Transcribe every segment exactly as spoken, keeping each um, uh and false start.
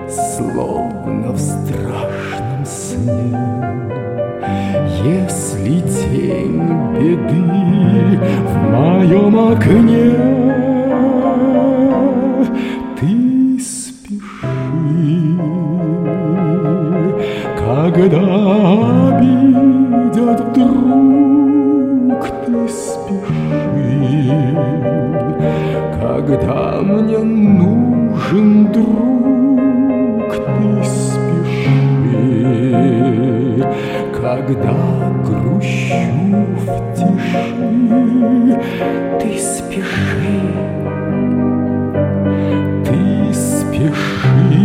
словно в страшном сне. Если тень беды в моем окне, ты спеши, когда обидят вдруг, ты спеши, когда мне нужен друг, ты спеши, когда грущу в тиши, ты спеши, ты спеши.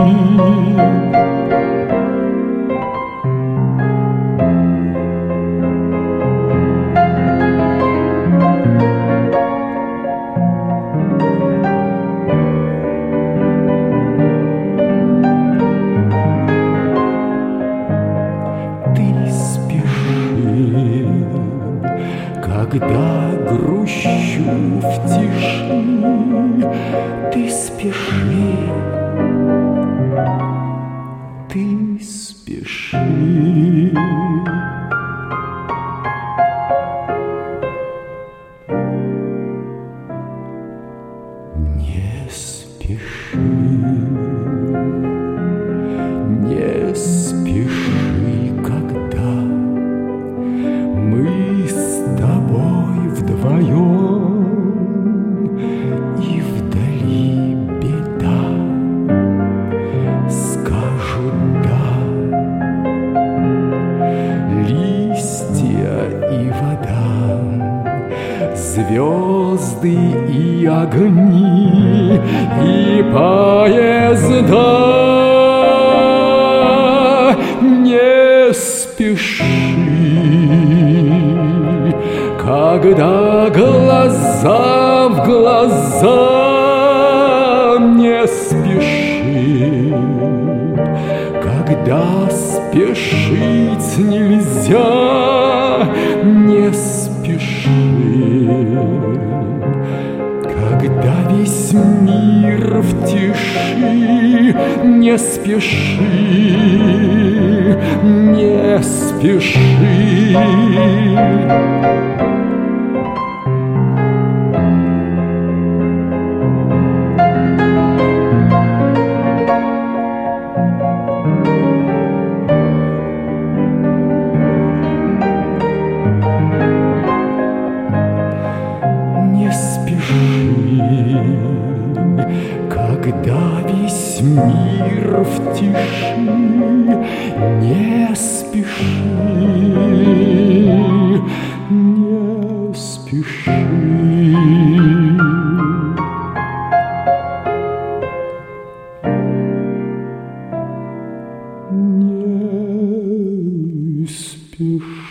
Когда грущу в тиши, ты спеши, ты спеши. Не спеши, не спеши, когда мы с тобой вдвоем, и вдали беда, скажут да, листья и вода, звезды и огни, и поезда. Не спеши, когда глаза в глаза, не спеши, когда спешить нельзя, не спеши, когда весь мир в тиши, не спеши, не спеши. Когда весь мир в тиши, не спеши, не спеши. Не спеши.